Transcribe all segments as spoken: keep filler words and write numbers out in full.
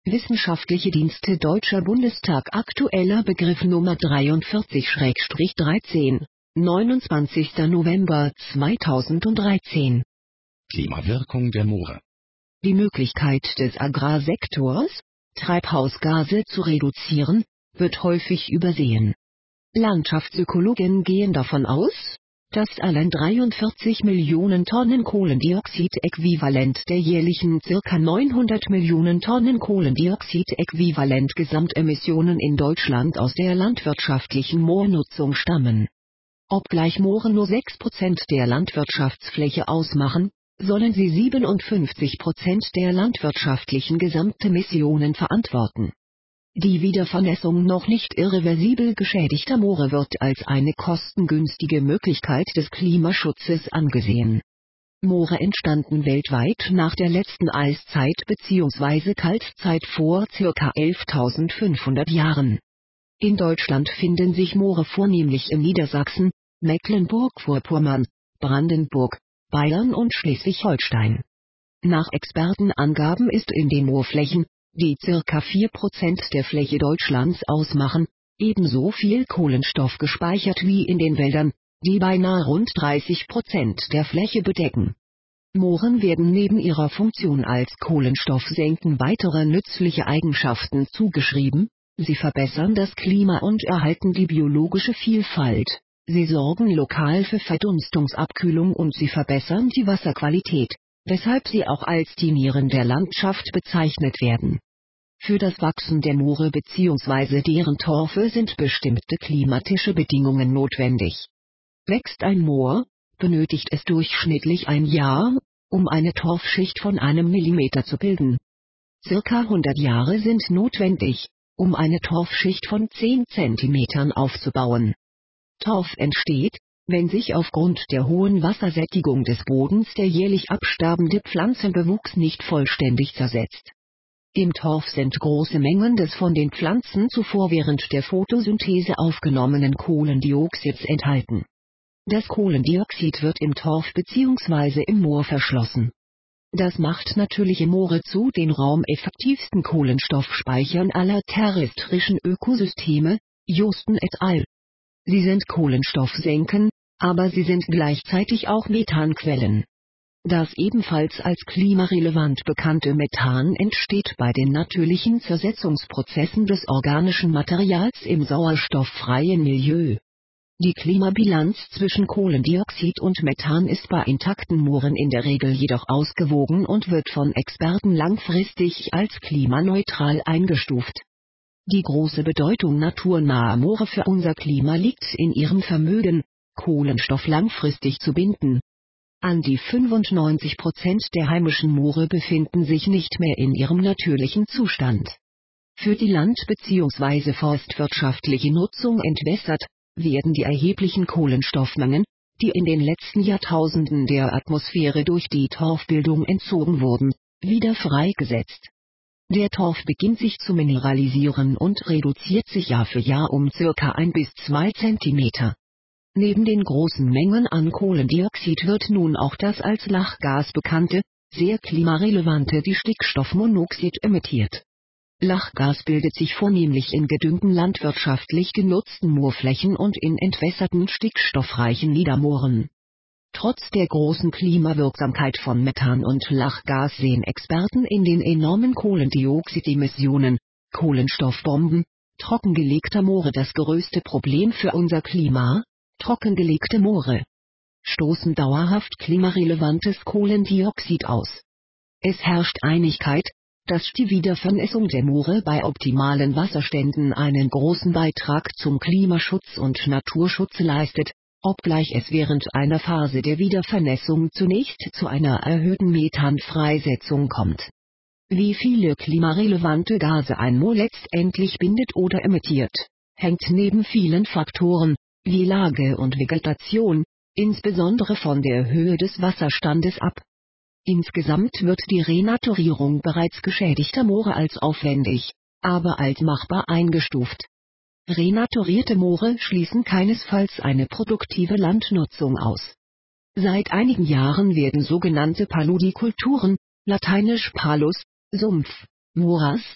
Wissenschaftliche Dienste Deutscher Bundestag. Aktueller Begriff Nummer dreiundvierzig dreizehn, neunundzwanzigster November zweitausenddreizehn. Klimawirkung der Moore. Die Möglichkeit des Agrarsektors, Treibhausgase zu reduzieren, wird häufig übersehen. Landschaftsökologen gehen davon aus, dass allein dreiundvierzig Millionen Tonnen Kohlendioxid-Äquivalent der jährlichen ca. neunhundert Millionen Tonnen Kohlendioxid-Äquivalent Gesamtemissionen in Deutschland aus der landwirtschaftlichen Moornutzung stammen. Obgleich Moore nur sechs Prozent der Landwirtschaftsfläche ausmachen, sollen sie siebenundfünfzig Prozent der landwirtschaftlichen Gesamtemissionen verantworten. Die Wiedervernässung noch nicht irreversibel geschädigter Moore wird als eine kostengünstige Möglichkeit des Klimaschutzes angesehen. Moore entstanden weltweit nach der letzten Eiszeit bzw. Kaltzeit vor ca. elftausendfünfhundert Jahren. In Deutschland finden sich Moore vornehmlich in Niedersachsen, Mecklenburg-Vorpommern, Brandenburg, Bayern und Schleswig-Holstein. Nach Expertenangaben ist in den Moorflächen, die ca. vier Prozent der Fläche Deutschlands ausmachen, ebenso viel Kohlenstoff gespeichert wie in den Wäldern, die beinahe rund dreißig Prozent der Fläche bedecken. Mooren werden neben ihrer Funktion als Kohlenstoffsenken weitere nützliche Eigenschaften zugeschrieben: Sie verbessern das Klima und erhalten die biologische Vielfalt, sie sorgen lokal für Verdunstungsabkühlung und sie verbessern die Wasserqualität, weshalb sie auch als die Nieren der Landschaft bezeichnet werden. Für das Wachsen der Moore bzw. deren Torfe sind bestimmte klimatische Bedingungen notwendig. Wächst ein Moor, benötigt es durchschnittlich ein Jahr, um eine Torfschicht von einem Millimeter zu bilden. Circa hundert Jahre sind notwendig, um eine Torfschicht von zehn Zentimetern aufzubauen. Torf entsteht, wenn sich aufgrund der hohen Wassersättigung des Bodens der jährlich absterbende Pflanzenbewuchs nicht vollständig zersetzt. Im Torf sind große Mengen des von den Pflanzen zuvor während der Photosynthese aufgenommenen Kohlendioxids enthalten. Das Kohlendioxid wird im Torf bzw. im Moor verschlossen. Das macht natürliche Moore zu den raumeffektivsten Kohlenstoffspeichern aller terrestrischen Ökosysteme, Josten et al. Sie sind Kohlenstoffsenken, aber sie sind gleichzeitig auch Methanquellen. Das ebenfalls als klimarelevant bekannte Methan entsteht bei den natürlichen Zersetzungsprozessen des organischen Materials im sauerstofffreien Milieu. Die Klimabilanz zwischen Kohlendioxid und Methan ist bei intakten Mooren in der Regel jedoch ausgewogen und wird von Experten langfristig als klimaneutral eingestuft. Die große Bedeutung naturnaher Moore für unser Klima liegt in ihrem Vermögen, Kohlenstoff langfristig zu binden. An die fünfundneunzig Prozent der heimischen Moore befinden sich nicht mehr in ihrem natürlichen Zustand. Für die land- bzw. forstwirtschaftliche Nutzung entwässert, werden die erheblichen Kohlenstoffmengen, die in den letzten Jahrtausenden der Atmosphäre durch die Torfbildung entzogen wurden, wieder freigesetzt. Der Torf beginnt sich zu mineralisieren und reduziert sich Jahr für Jahr um circa ein bis zwei Zentimeter. Neben den großen Mengen an Kohlendioxid wird nun auch das als Lachgas bekannte, sehr klimarelevante Distickstoffmonoxid emittiert. Lachgas bildet sich vornehmlich in gedüngten landwirtschaftlich genutzten Moorflächen und in entwässerten stickstoffreichen Niedermooren. Trotz der großen Klimawirksamkeit von Methan und Lachgas sehen Experten in den enormen Kohlendioxidemissionen, Kohlenstoffbomben, trockengelegter Moore das größte Problem für unser Klima. Trockengelegte Moore stoßen dauerhaft klimarelevantes Kohlendioxid aus. Es herrscht Einigkeit, dass die Wiedervernässung der Moore bei optimalen Wasserständen einen großen Beitrag zum Klimaschutz und Naturschutz leistet, obgleich es während einer Phase der Wiedervernässung zunächst zu einer erhöhten Methanfreisetzung kommt. Wie viele klimarelevante Gase ein Moor letztendlich bindet oder emittiert, hängt neben vielen Faktoren, wie Lage und Vegetation, insbesondere von der Höhe des Wasserstandes ab. Insgesamt wird die Renaturierung bereits geschädigter Moore als aufwendig, aber als machbar eingestuft. Renaturierte Moore schließen keinesfalls eine produktive Landnutzung aus. Seit einigen Jahren werden sogenannte Paludikulturen, lateinisch Palus, Sumpf, Morast,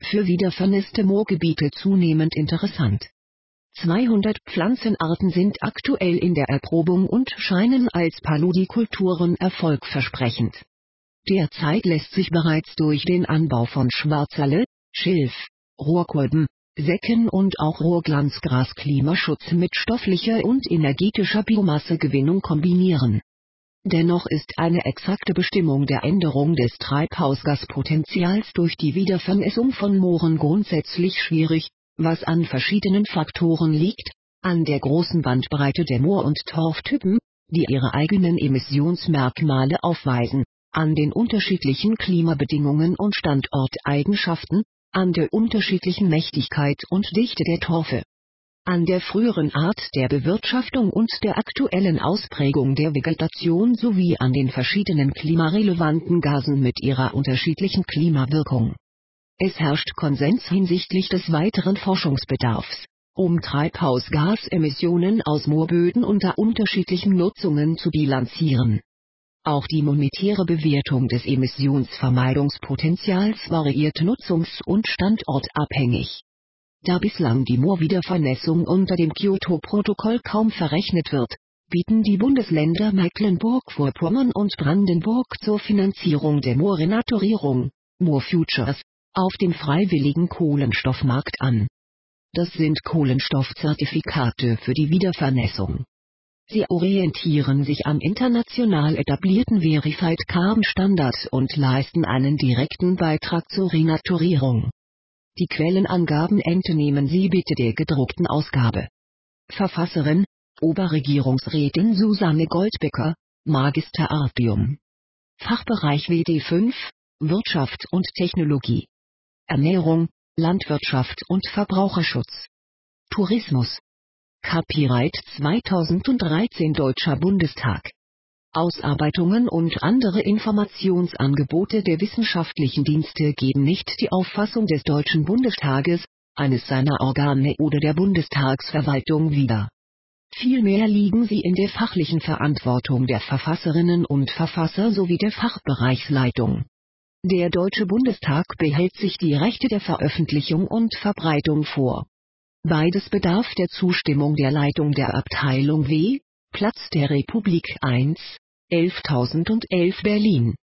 für wiedervernässte Moorgebiete zunehmend interessant. zweihundert Pflanzenarten sind aktuell in der Erprobung und scheinen als Paludikulturen erfolgversprechend. Derzeit lässt sich bereits durch den Anbau von Schwarzerle, Schilf, Rohrkolben, Secken und auch Rohrglanzgras Klimaschutz mit stofflicher und energetischer Biomassegewinnung kombinieren. Dennoch ist eine exakte Bestimmung der Änderung des Treibhausgaspotenzials durch die Wiedervernässung von Mooren grundsätzlich schwierig, was an verschiedenen Faktoren liegt, an der großen Bandbreite der Moor- und Torftypen, die ihre eigenen Emissionsmerkmale aufweisen, an den unterschiedlichen Klimabedingungen und Standorteigenschaften, an der unterschiedlichen Mächtigkeit und Dichte der Torfe, an der früheren Art der Bewirtschaftung und der aktuellen Ausprägung der Vegetation sowie an den verschiedenen klimarelevanten Gasen mit ihrer unterschiedlichen Klimawirkung. Es herrscht Konsens hinsichtlich des weiteren Forschungsbedarfs, um Treibhausgasemissionen aus Moorböden unter unterschiedlichen Nutzungen zu bilanzieren. Auch die monetäre Bewertung des Emissionsvermeidungspotenzials variiert nutzungs- und standortabhängig. Da bislang die Moorwiedervernässung unter dem Kyoto-Protokoll kaum verrechnet wird, bieten die Bundesländer Mecklenburg-Vorpommern und Brandenburg zur Finanzierung der Moorrenaturierung, Moor Futures, auf dem freiwilligen Kohlenstoffmarkt an. Das sind Kohlenstoffzertifikate für die Wiedervernässung. Sie orientieren sich am international etablierten Verified Carbon Standard und leisten einen direkten Beitrag zur Renaturierung. Die Quellenangaben entnehmen Sie bitte der gedruckten Ausgabe. Verfasserin: Oberregierungsrätin Susanne Goldbecker, Magister Artium. Fachbereich W D fünf, Wirtschaft und Technologie. Ernährung, Landwirtschaft und Verbraucherschutz. Tourismus. Copyright zweitausenddreizehn Deutscher Bundestag. Ausarbeitungen und andere Informationsangebote der wissenschaftlichen Dienste geben nicht die Auffassung des Deutschen Bundestages, eines seiner Organe oder der Bundestagsverwaltung wider. Vielmehr liegen sie in der fachlichen Verantwortung der Verfasserinnen und Verfasser sowie der Fachbereichsleitung. Der Deutsche Bundestag behält sich die Rechte der Veröffentlichung und Verbreitung vor. Beides bedarf der Zustimmung der Leitung der Abteilung W, Platz der Republik eins, elftausendundelf Berlin.